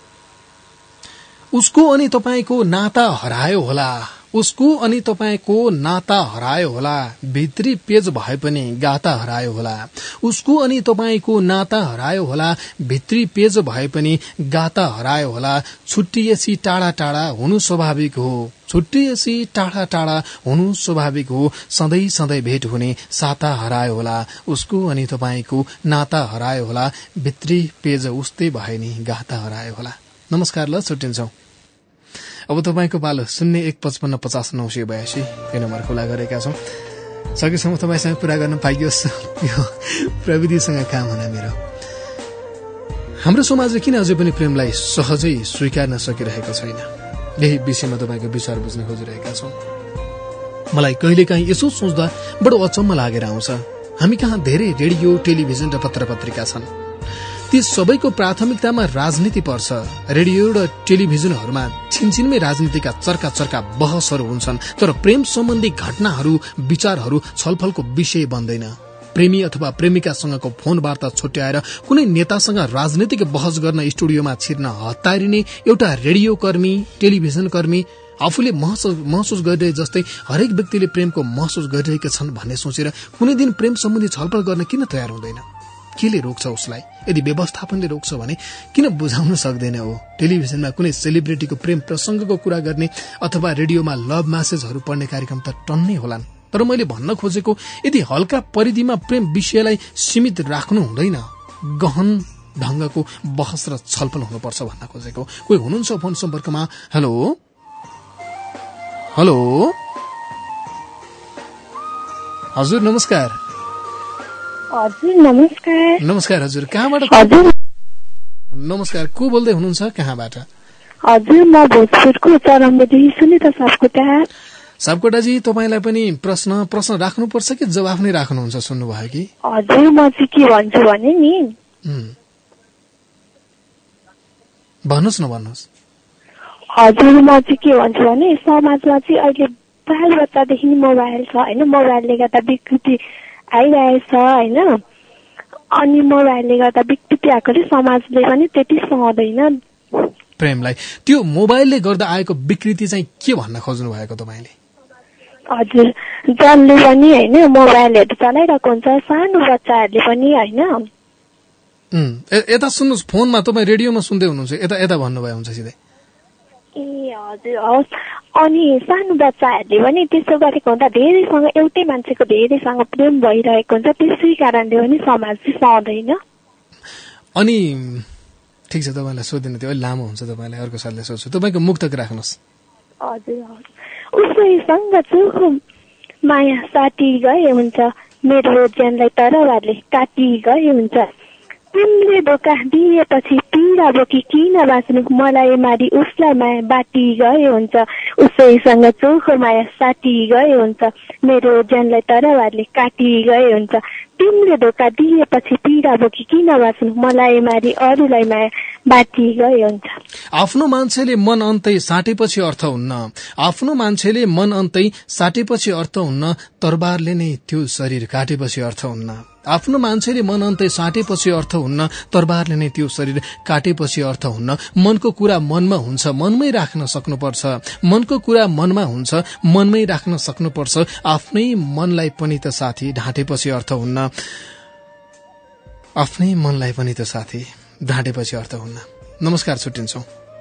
उसको अनि तपाईँको नाता हरायो होला, उसको अनि तपाईँको नाता हरायो होला। भित्री पेज भए पनि गाता हरायो होला। उसको अनि तपाईँको नाता हरायो होला, भित्री पेज भए पनि गाता हरायो होला। छुट्टिएसी टाढा टाढा हुनु स्वाभाविक हो, छुट्टिएसी टाढा टाढा हुनु स्वाभाविक हो। सधैँ सधैँ भेट हुने साता हरायो होला। उसको अनि तपाईँको नाता हरायो होला, भित्री पेज उस्तै भए नि गाता हरायो होला। नमस्कार ल, छुट्टिन्छौँ। अब तपाईँको पालो शून्य एक पचपन्न पचास नौ सय बयासी यो नम्बर खुला गरेका छौँ। सकेसम्म तपाईँसँग कुरा गर्न पाइयोस्, यो प्रविधिसँग काम हुन मेरो। हाम्रो समाजले किन अझै पनि प्रेमलाई सहजै स्वीकार्न सकिरहेको छैन, यही विषयमा तपाईँको विचार बुझ्न खोजिरहेका छौँ। मलाई कहिलेकाहीँ यसो सोच्दा बडो अचम्म लागेर आउँछ। हामी कहाँ धेरै रेडियो, टेलिभिजन र पत्र पत्रिका छन्, ती सबैको प्राथमिकतामा राजनीति पर्छ। रेडियो र टेलिभिजनहरूमा छिनछिनमै राजनीतिका चर्का चर्का बहसहरू हुन्छन्, तर प्रेम सम्बन्धी घटनाहरू, विचारहरू छलफलको विषय बन्दैन। प्रेमी अथवा प्रेमिकासँगको फोन वार्ता छुट्याएर कुनै नेतासँग राजनीतिक बहस गर्न स्टुडियोमा छिर्न हतारिने एउटा रेडियो कर्मी, टेलिभिजन कर्मी आफूले महसुस गरिरहे जस्तै हरेक व्यक्तिले प्रेमको महसुस गरिरहेका छन् भन्ने सोचेर कुनै दिन प्रेम सम्बन्धी छलफल गर्न किन तयार हुँदैन? केले रोक्छ उसलाई? यदि व्यवस्थापनले रोक्छ भने किन बुझाउन सक्दैन हो? टेलिभिजनमा कुनै सेलिब्रिटीको प्रेम प्रसंगको कुरा गर्ने अथवा रेडियोमा लभ म्यासेजहरू पढ्ने कार्यक्रम त टन्नै होलान्। तर मैले भन्न खोजेको यदि हल्का परिधिमा प्रेम विषयलाई सीमित राख्नु हुँदैन, गहन ढंगको बहस र छलफल हुनुपर्छ भन्न खोजेको। कोही हुनुहुन्छ फोन सम्पर्कमा? हेलो हेलो हजुर नमस्कार। हजुर नमस्कार। नमस्कार हजुर, कहाँबाट? हजुर नमस्कार, को बोल्दै हुनुहुन्छ, कहाँबाट? हजुर म भोजपुरको चरमदेखि सुनिता सापकोटा। सापकोटाजी, तपाईँलाई पनि प्रश्न प्रश्न राख्नुपर्छ कि जवाफ नै राख्नुहुन्छ? सुन्नुभयो कि? हजुर म चाहिँ के भन्छु भने नि, भन्नुहोस् न भन्नुहोस्। हजुर म चाहिँ के भन्छु भने समाजमा चाहिँ अहिले बाल बच्चादेखि मोबाइल छ होइन, मोबाइलले गर्दा विकृति आइरहेछ होइन, अनि मोबाइलले गर्दा विकृति आएकोले समाजले पनि त्यति सहँदैन प्रेमलाई। त्यो मोबाइलले गर्दा आएको विकृति चाहिँ के भन्न खोज्नु भएको तपाईँले? हजुर, जसले पनि होइन मोबाइलहरू चलाइरहेको हुन्छ, सानो बच्चाहरूले पनि होइन। यता सुन्नुहोस्, फोनमा तपाईँ रेडियोमा सुन्दै हुनुहुन्छ, यता यता भन्नुभयो हुन्छ सिधै। ए हजुर, हवस्। अनि सानो बच्चाहरूले पनि त्यसो गरेको हुँदा धेरैसँग एउटै मान्छेको धेरैसँग प्रेम भइरहेको हुन्छ, त्यसै कारणले पनि समाज चाहिँ सहँदैन। अनि ठिक छ, तपाईँलाई सोधिनु थियो, लामो हुन्छ, तपाईँलाई अर्को सालले सोध्छु। तपाईँको मुक्तक राख्नुहोस्। हजुर, हवस्। उसैसँग चोखो माया साटी गए हुन्छ, मेरो ज्यानलाई तरवारले काटी गए हुन्छ। तिमीले धोका दिएपछि पीडा बोकी किन बाँच्नु, मलाई मारी उसलाई माया बाटी गए हुन्छ। उसैसँग चोखो माया साटी गए हुन्छ, मेरो ज्यानलाई तरवारले काटी गए हुन्छ। तिमीले धोका दिएपछि पीडा बोकी किन बाँच्नु, मलाई मारी अरूलाई माया बाटी गए हुन्छ। आफ्नो मान्छेले मन अन्तै साटेपछि अर्थ हुन्न, आफ्नो मान्छेले मन अन्तै साटेपछि अर्थ हुन्न, तरबारले नै त्यो शरीर काटेपछि अर्थ हुन्न। आफ्नो मान्छेले मन अन्तै साटेपछि अर्थ हुन्न, तरबारले नै त्यो शरीर काटेपछि अर्थ हुन्न। मनको कुरा मनमा हुन्छ, मनमै राख्न सक्नुपर्छ, मनको कुरा मनमा हुन्छ, मनमै राख्न सक्नुपर्छ। आफ्नै मनलाई पनि त साथी ढाँटेपछि अर्थ हुन्न, आफ्नै मनलाई पनि त साथी ढाँटेपछि अर्थ हुन्न। नमस्कार, छुट्टिन्छौ।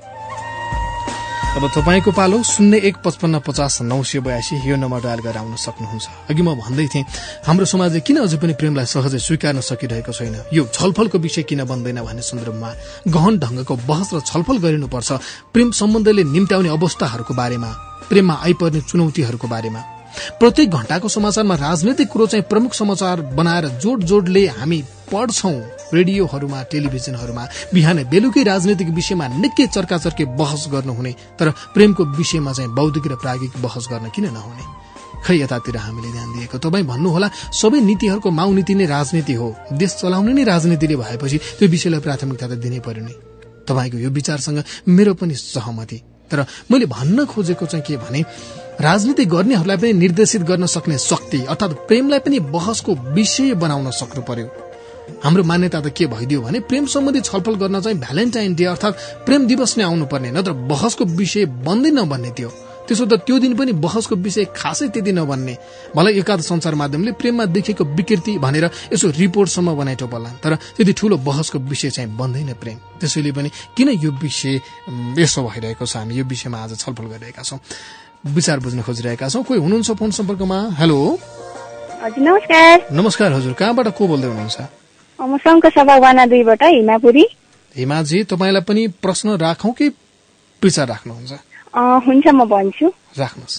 अब तपाईँको पालो। शून्य एक पचपन्न पचास नौ सय बयासी यो नम्बर डायल गरेर आउन सक्नुहुन्छ। अघि म भन्दै थिएँ, हाम्रो समाजले किन अझै पनि प्रेमलाई सहजै स्वीकार्न सकिरहेको छैन, यो छलफलको विषय किन बन्दैन भन्ने सन्दर्भमा गहन ढंगको बहस र छलफल गरिनुपर्छ। प्रेम सम्बन्धले निम्त्याउने अवस्थाहरूको बारेमा, प्रेममा आइपर्ने चुनौतीहरूको बारेमा। प्रत्येक घण्टाको समाचारमा राजनैतिक कुरो चाहिँ प्रमुख समाचार बनाएर जोड जोडले हामी पढ्छौं रेडियोहरूमा, टेलिभिजनहरूमा। बिहान बेलुकै राजनैतिक विषयमा निकै चर्काचर्के बहस गर्नुहुने, तर प्रेमको विषयमा चाहिँ बौद्धिक र प्राज्ञिक बहस गर्न किन नहुने? खै यतातिर हामीले ध्यान दिएको। तपाईँ भन्नुहोला, सबै नीतिहरूको माउ नीति नै राजनीति हो, देश चलाउने नै राजनीतिले भएपछि त्यो विषयलाई प्राथमिकता त दिनै पर्यो नि। तपाईँको यो विचारसँग मेरो पनि सहमति, तर मैले भन्न खोजेको चाहिँ के भने, राजनीति गर्नेहरूलाई पनि निर्देशित गर्न सक्ने शक्ति अर्थात प्रेमलाई पनि बहसको विषय बनाउन सक्नु पर्यो। हाम्रो मान्यता त के भइदियो भने, प्रेम सम्बन्धी छलफल गर्न चाहिँ भ्यालेन्टाइन डे अर्थात प्रेम दिवस नै आउनु पर्ने, नत्र बहसको विषय बन्दैन भन्ने थियो। त्यसो त त्यो दिन पनि बहसको विषय खासै त्यति नबन्ने। भलै एकाध संचार माध्यमले प्रेममा देखेको विकृति भनेर यसो रिपोर्टसम्म बनाइटो पर्ला, तर त्यति ठूलो बहसको विषय चाहिँ बन्दैन प्रेम। त्यसैले पनि किन यो विषय यसो भइरहेको छ, हामी यो विषयमा आज छलफल गरिरहेका छौं, विचार बुझ्न खोजिरहेका छौं। कोही हुनुहुन्छ फोन सम्पर्कमा? हेलो, हजुर नमस्कार। नमस्कार हजुर, कहाँबाट को बोल्दै हुनुहुन्छ? म शङ्खसभा वाना दुईबाट हिमापुरी। हिमाजी, तपाईँलाई पनि प्रश्न राखौं कि विचार राख्नुहुन्छ? हुन्छ, म भन्छु, राख्नुहोस्।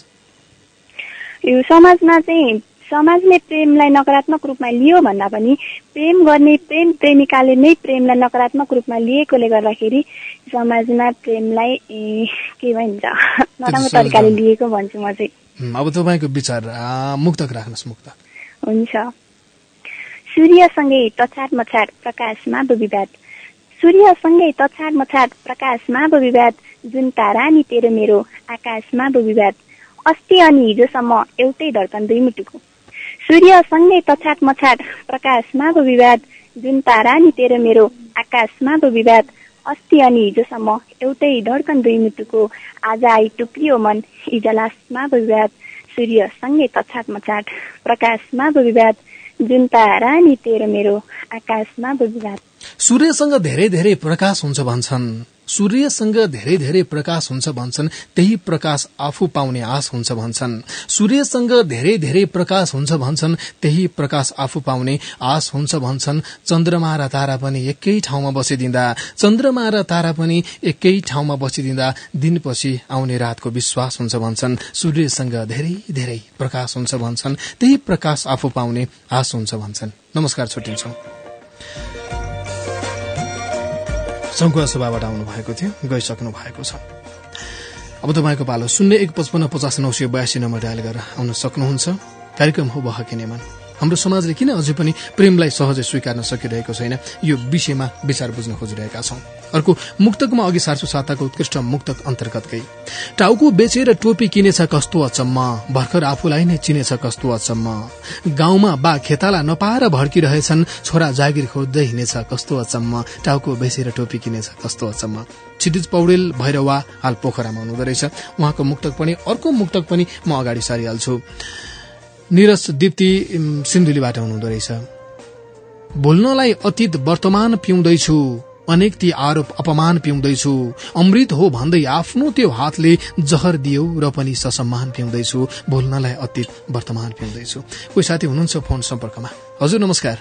यो समाजमा चाहिँ समाजले प्रेमलाई नकारात्मक रूपमा लियो भन्दा पनि प्रेम गर्ने प्रेम प्रेमिकाले नै प्रेमलाई नकारात्मक रूपमा लिएकोले गर्दाखेरि समाजमा प्रेमलाई के भन्छ नराम्रो तरिकाले लिएको भन्छु म चाहिँ। अब तपाईँको विचार, मुक्तक राख्नुहोस्। मुक्तक हुन्छ। सूर्यसँगै तछाड मछाड प्रकाशमा विवाद, सूर्यसँगै तछाड मछाड प्रकाशमा विवाद, जुन तारा नि तेरो मेरो आकाशमा विवाद, अस्ति अनि हिजोसम्म एउटै धड्कन दुई मुटुको। सूर्यसँगै तछाड मछाड प्रकाशमा विवाद, जुन तारा नि तेरो मेरो आकाशमा विवाद, अस्ति अनि हिजोसम्म एउटै धड्कन दुई मुटुको, आज आई टुक्रियो मन इजलासमा विवाद। सूर्यसँगै तछाड मछाड प्रकाशमा विवाद, जुन तारा नि तेरो मेरो आकाशमा विवाद। सूर्यसँग धेरै धेरै प्रकाश हुन्छ भन्छन्, सूर्यसँग धेरै धेरै प्रकाश हुन्छ भन्छन्, त्यही प्रकाश आफू पाउने आश हुन्छ भन्छन्। सूर्यसँग धेरै धेरै प्रकाश हुन्छ भन्छन्, त्यही प्रकाश आफू पाउने आश हुन्छ भन्छन्। चन्द्रमा र तारा पनि एकै ठाउँमा बसिदिँदा, चन्द्रमा र तारा पनि एकै ठाउँमा बसिदिँदा दिनपछि आउने रातको विश्वास हुन्छ भन्छन्। सूर्यसँग धेरै धेरै प्रकाश हुन्छ भन्छन्, त्यही प्रकाश आफू पाउने आश हुन्छ भन्छन्। नमस्कार, छुट्टिन्छौं। शङ्खुवा सभाबाट आउनु भएको थियो, गइसक्नु भएको छ। अब तपाईँको पालो। शून्य एक पचपन्न पचास नौ सय बयासी नम्बर डायल गरेर आउन सक्नुहुन्छ। कार्यक्रम हो बहके नेमान। हाम्रो समाजले किन अझै पनि प्रेमलाई सहजै स्वीकार्न सकिरहेको छैन, यो विषयमा विचार बुझ्न खोजिरहेका छौं। अर्को मुक्तकमा अघि सार्छु साताको उत्कृष्ट मुक्तक अन्तर्गतकै टाउको बेचेर टोपी किनेछ कस्तो अचम्म, भर्खर आफूलाई नै चिनेछ कस्तो अचम्म, गाउँमा बा खेताला नपाएर भड्किरहेछन्, छोरा जागिर खोज्दै हिँडेछ कस्तो अचम्म, टाउको बेचेर टोपी किनेछ कस्तो अचम्म। क्षितिज पौडेल भैरवा हाल पोखरामा हुनुहुँदो रहेछ, उहाँको मुक्तक पनि अर्को मुक्तक पनि म अगाडि सारिहाल्छु। निरज दीप्ति सिन्धुलीबाट हुनुहुँदो रहेछ। भुल्नलाई अतीत वर्तमान पिउँदैछु, अनेक ती आरोप अपमान पिउँदैछु, अमृत हो भन्दै आफ्नो त्यो हातले जहर दियो र पनि ससम्मान पिउँदैछु, भुल्नलाई अतीत वर्तमान पिउँदैछु। कोही साथी हुनुहुन्छ फोन सम्पर्कमा? हजुर नमस्कार।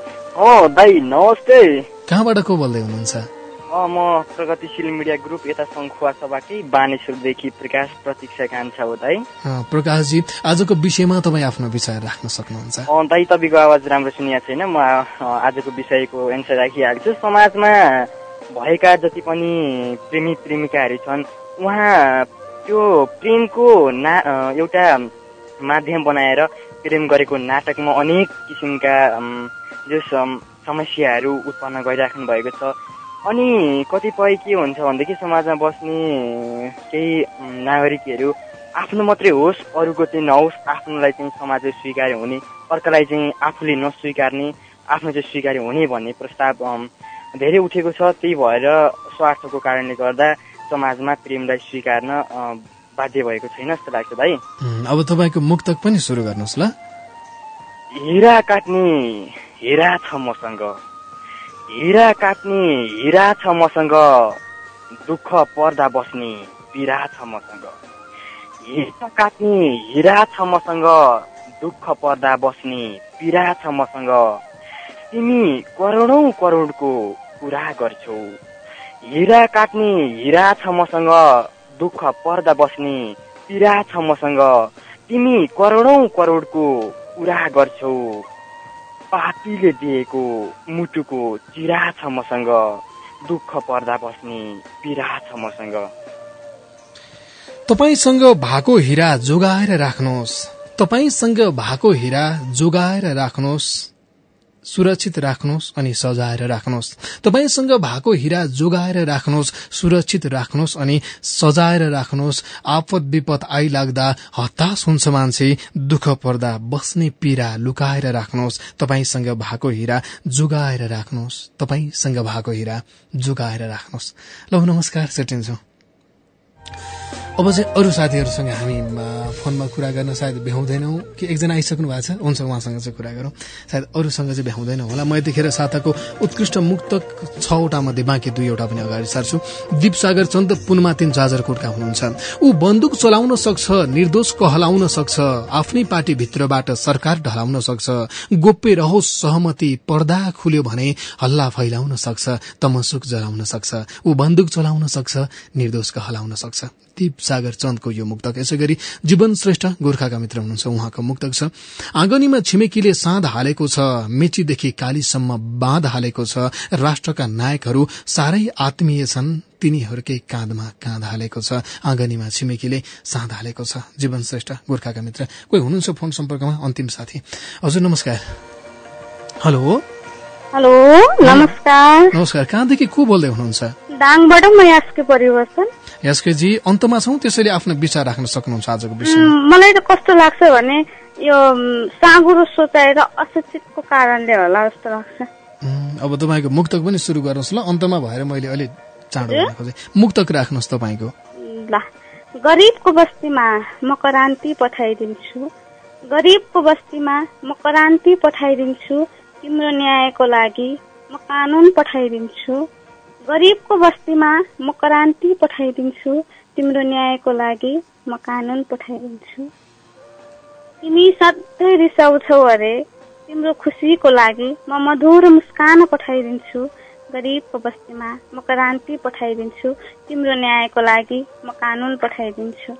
हो दाइ नमस्ते। कहाँबाट को बोल्दै हुनुहुन्छ? म प्रगतिशील मिडिया ग्रुप यता सङ्खुवासबाटै बानेश्वरदेखि प्रकाश प्रतीक्षा कान्छा हो दाइ। प्रकाशजी, आजको विषयमा तपाईँ आफ्नो विचार राख्न सक्नुहुन्छ? दाइ तपाईँको आवाज राम्रो सुनिएको छैन, म आजको विषयको एन्सर राखिहाल्छु। समाजमा भएका जति पनि प्रेमी प्रेमिकाहरू छन्, उहाँ त्यो प्रेमको ना एउटा माध्यम बनाएर प्रेम गरेको नाटकमा अनेक किसिमका जो समस्याहरू उत्पन्न गरिराख्नु भएको छ। अनि कतिपय के हुन्छ भनेदेखि समाजमा बस्ने केही नागरिकहरू आफ्नो मात्रै होस्, अरूको चाहिँ नहोस्, आफ्नोलाई चाहिँ समाजले स्वीकार्य हुने, अर्कालाई चाहिँ आफूले नस्वीकार्ने, आफ्नो चाहिँ स्वीकार्य हुने भन्ने प्रस्ताव धेरै उठेको छ। त्यही भएर स्वार्थको कारणले गर्दा समाजमा प्रेमलाई स्वीकार्न बाध्य भएको छैन जस्तो लाग्छ भाइ। अब तपाईँको मुक्तक पनि सुरु गर्नुहोस् ल। हिरा काट्ने हिरा छ मसँग, हिरा काट्ने हिरा छ मसँग, दुःख पर्दा बस्ने पीडा छ मसँग, हिरा काट्ने हिरा छ मसँग, दुःख पर्दा बस्ने पीडा छ मसँग, तिमी करोडौं करोडको कुरा गर्छौ, हिरा काट्ने हिरा छ मसँग, दुःख पर्दा बस्ने पीडा छ मसँग, तिमी करोडौं करोडको कुरा गर्छौ, पापीले दिएको मुटुको चिरा छ मसँग, दुःख पर्दा बस्ने पीडा छ मसँग। तपाईसँग भएको हिरा जोगाएर राख्नुहोस्, तपाईसँग भएको हिरा जोगाएर राख्नुहोस्, सुरक्षित राख्नुहोस् अनि सजाएर राख्नुहोस्। तपाईसँग भएको हिरा जोगाएर राख्नुहोस्, सुरक्षित राख्नुहोस् अनि सजाएर राख्नुहोस्। आपद विपद आइलाग्दा हताश हुन्छ मान्छे, दुःख पर्दा बस्ने पीडा लुकाएर राख्नुहोस्। तपाईसँग भएको हिरा जोगाएर राख्नुहोस्, तपाईसँग भएको हिरा जोगाएर राख्नुहोस्। ल नमस्कार, सेटिन्छौं। अब चाहिँ अरू साथीहरूसँग हामी फोनमा कुरा गर्न सायद भ्याउँदैनौँ कि एकजना आइसक्नु भएको छ, हुन्छ उहाँसँग चाहिँ कुरा गरौँ। सायद अरूसँग चाहिँ भ्याउँदैनौँ होला। म यतिखेर साताको उत्कृष्ट मुक्तक छवटा मध्ये बाँकी दुईवटा पनि अगाडि सार्छु। दीपसागर चन्द पुनमातिन जाजरकोटका हुनुहुन्छ। ऊ बन्दुक चलाउन सक्छ, निर्दोष कहलाउन सक्छ, आफ्नै पार्टी भित्रबाट सरकार ढलाउन सक्छ, गोप्य रहोस् सहमति पर्दा खुल्यो भने हल्ला फैलाउन सक्छ, तमसुक जलाउन सक्छ। ऊ बन्दुक चलाउन सक्छ, निर्दोष कहलाउन सक्छ। दीप सागर चन्दको यो मुक्तक। यसै गरी जीवन श्रेष्ठ गोर्खाका मित्र हुनुहुन्छ, उहाँको मुक्तक छ। आँगनीमा छिमेकीले साँध हालेको छ, मेचीदेखि कालीसम्म बाँध हालेको छ, राष्ट्रका नायकहरू साह्रै आत्मीय छन्, तिनीहरूकै काँधमा काँध हालेको छ, आँगनीमा छिमेकीले साँध हालेको छ। जीवन श्रेष्ठ गोर्खाका मित्र। कोही हुनुहुन्छ फोन सम्पर्कमा? अन्तिम साथी। हजुर नमस्कार। हेलो हेलो नमस्कार। नमस्कार, कहाँदेखि को बोल्दै हुनुहुन्छ? दाङबाट म यास्के परिवर्तन। यास्के जी, अन्तमा छौं, त्यसैले आफ्नो विचार राख्न सक्नुहुन्छ आजको विषयमा। मलाई त कस्तो लाग्छ भने यो साँगुरो सोचाइ र अशिक्षितको कारणले होला जस्तो लाग्छ। अब तपाईँको मुक्तक पनि सुरु गर्नुहोस् ल, अन्तमा भएर मैले अलि चाँडो गर्न खोजेँ। मुक्तक राख्नुहोस् तपाईँको। ल, गरिबको बस्तीमा म क्रान्ति पठाइदिन्छु, गरिबको बस्तीमा म क्रान्ति पठाइदिन्छु, तिम्रो न्यायको लागि म कानून पठाइदिन्छु, गरिबको बस्तीमा म क्रान्ति पठाइदिन्छु, तिम्रो न्यायको लागि म कानून पठाइदिन्छु। तिमी सधैँ रिसाउँछौ अरे, तिम्रो खुसीको लागि म मधुर मुस्कान पठाइदिन्छु, गरिबको बस्तीमा म क्रान्ति पठाइदिन्छु, तिम्रो न्यायको लागि म कानून पठाइदिन्छु।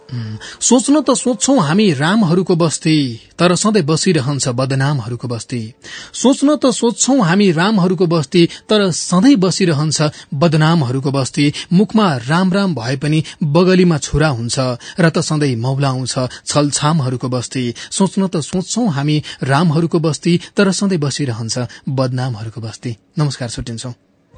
सोच्न त सोच्छौं हामी रामहरूको बस्ती तर सधैँ बसिरहन्छ बदनामहरूको बस्ती। सोच्न त सोच्छौं हामी रामहरूको बस्ती तर सधैँ बसिरहन्छ बदनामहरूको बस्ती। मुखमा राम राम भए पनि बगलीमा छुरा हुन्छ र त सधैँ मौलाउँछ छलछामहरूको बस्ती। सोच्न त सोच्छौं हामी रामहरूको बस्ती तर सधैँ बसिरहन्छ बदनामहरूको बस्ती। नमस्कार, छुट्टिन्छौं।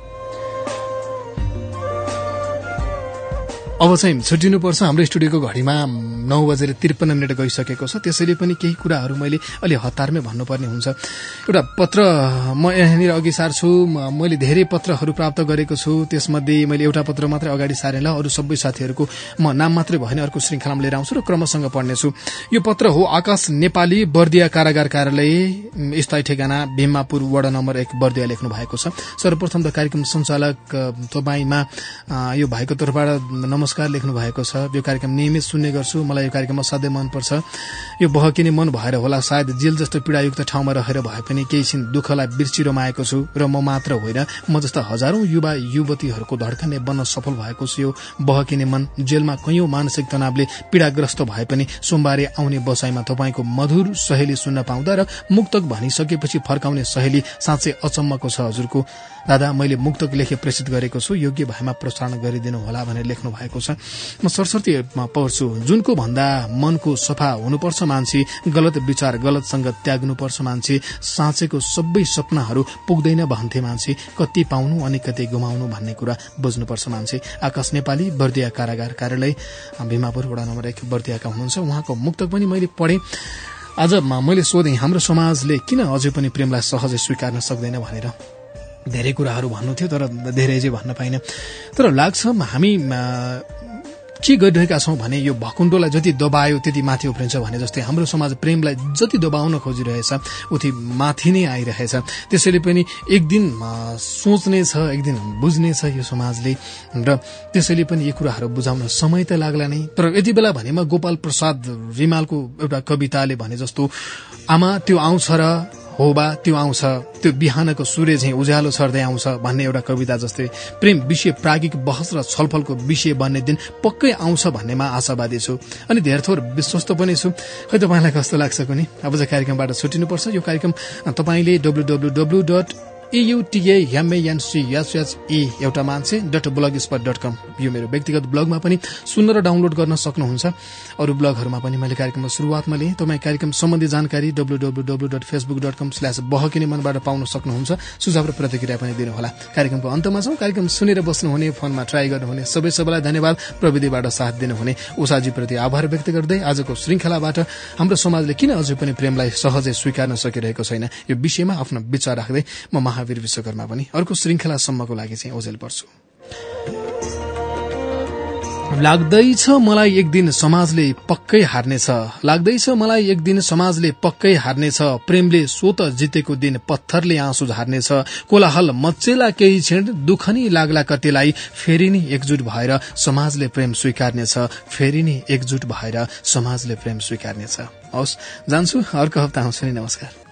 अब चाहिँ छुट्टिनुपर्छ। हाम्रो स्टुडियोको घड़ीमा नौ बजेर त्रिपन्न मिनट गइसकेको छ। त्यसैले पनि केही कुराहरू मैले अलि हतारमै भन्नुपर्ने हुन्छ। एउटा पत्र म यहाँनिर अघि सार्छु। मैले धेरै पत्रहरू प्राप्त गरेको छु, त्यसमध्ये मैले एउटा पत्र मात्रै अगाडि सारेँ ल। अरू सबै साथीहरूको म नाम मात्रै भएन, अर्को श्रृंखलामा लिएर आउँछु र क्रमसँग पढ्नेछु। यो पत्र हो आकाश नेपाली, बर्दिया कारागार कार्यालय, स्थायी ठेगाना भीमापुर, वडा नम्बर एक, बर्दिया लेख्नु भएको छ। सर्वप्रथम त कार्यक्रम सञ्चालक तपाईमा यो भाइको तर्फबाट नमस्कार लेख्नु भएको छ। यो कार्यक्रम नियमित सुन्ने गर्छु, मलाई यो कार्यक्रम असाध्यै मनपर्छ। यो बहकिने मन भएर होला, सायद जेल जस्तो पीड़ायुक्त ठाउँमा रहेर भए पनि केही छिन दुःखलाई बिर्सिरमाएको छु र म मात्र होइन, म जस्ता हजारौं युवा युवतीहरूको धड्कने बन्न सफल भएको छु। यो बहकिने मन जेलमा कैयौं मानसिक तनावले पीड़ाग्रस्त भए पनि सोमबारे आउने बसाईमा तपाईको मधुर सहेली सुन्न पाउँदा र मुक्तक भनिसकेपछि फर्काउने सहेली साँच्चै अचम्मको छ। हजुरको दादा, मैले मुक्तक लेखे प्रेषित गरेको छु, योग्य भएमा प्रसारण गरिदिनु होला भनेर लेख्नु भएको छ। म सरस्वतीमा पढ्छु। जुनको भन्दा मनको सफा हुनुपर्छ मान्छे, गलत विचार गलत संगत त्याग्नुपर्छ मान्छे, साँचेको सबै सपनाहरू पुग्दैन भन्थे मान्छे, कति पाउनु अनि कति गुमाउनु भन्ने कुरा बुझ्नुपर्छ मान्छे। आकाश नेपाली, बर्दिया कारागार कार्यालय, भीमापुर, वडा नम्बर एक, बर्दियाका हुनुहुन्छ। उहाँको मुक्तक पनि मैले पढेँ। आज मैले सोधेँ, हाम्रो समाजले किन अझै पनि प्रेमलाई सहजै स्वीकार्न सक्दैन भनेर। धेरै कुराहरू भन्नु थियो तर धेरै चाहिँ भन्न पाइन। तर लाग्छ हामी के गरिरहेका छौं भने यो भकुण्डोलाई जति दबायो त्यति माथि उफ्रिन्छ भने जस्तै हाम्रो समाज प्रेमलाई जति दबाउन खोजिरहेछ उति माथि नै आइरहेछ। त्यसैले पनि एक दिन सोच्ने छ, एक दिन बुझ्ने छ यो समाजले, र त्यसैले पनि यी कुराहरू बुझाउन समय त लाग्ला नै। तर यति बेला भनेमा गोपाल प्रसाद रिमालको एउटा कविताले भने जस्तो, आमा त्यो आउँछ र हो बा त्यो आउँछ, त्यो बिहानको सूर्य झैं उज्यालो छर्दै आउँछ भन्ने एउटा कविता जस्तै प्रेम विषय प्राज्ञिक बहस र छलफलको विषय बन्ने दिन पक्कै आउँछ भन्नेमा आशावादी छु अनि धेरै थोर विश्वस्त पनि छु। खै तपाईलाई कस्तो लाग्छ कुनै? अब चाहिँ कार्यक्रमबाट छुटिनुपर्छ। यो कार्यक्रम तपाईले डब्ल्यू डब्ल्यू डब्ल्यू डट एयुटीएमएनसीएसएचई एउटा मान्छे dot blogspot dot com यो मेरो व्यक्तिगत ब्लगमा पनि सुन्न र डाउनलोड गर्न सक्नुहुन्छ। अरू ब्लगहरूमा पनि मैले कार्यक्रमको शुरूआतमा लिएँ। तपाईँ कार्यक्रम सम्बन्धी जानकारी W W W dot Facebook dot com slash बहकिने मनबाट पाउन सक्नुहुन्छ। सुझाव र प्रतिक्रिया पनि दिनुहोला। कार्यक्रमको अन्तमा छौं। कार्यक्रम सुनेर बस्नुहुने, फोनमा ट्राई गर्नुहुने सबै सबैलाई धन्यवाद। प्रविधिबाट साथ दिनुहुने उषाजीप्रति आभार व्यक्त गर्दै आजको श्रृंखलाबाट हाम्रो समाजले किन अझै पनि प्रेमलाई सहजै स्वीकार्न सकिरहेको छैन यो विषयमा आफ्नो विचार राख्दै म महावीर विश्वकर्मा पनि अर्को श्रृंखलासम्मको लागि चाहिँ ओझेल पर्छु। लाग्दैछ मलाई एक दिन समाजले पक्कै हार्नेछ, लाग्दैछ मलाई एक दिन समाजले पक्कै हार्नेछ, प्रेमले स्वत जितेको दिन पत्थरले आँसु झार्नेछ, कोलाहल मच्चेला केही क्षण दुःख नि लाग्ला कतिलाई, फेरि नि एकजुट भएर समाजले प्रेम स्वीकार्नेछ, फेरि नि एकजुट भएर समाजले प्रेम स्वीकार्नेछ। हवस्, जान्छु, अर्को हप्ता आउँछु नि। नमस्कार।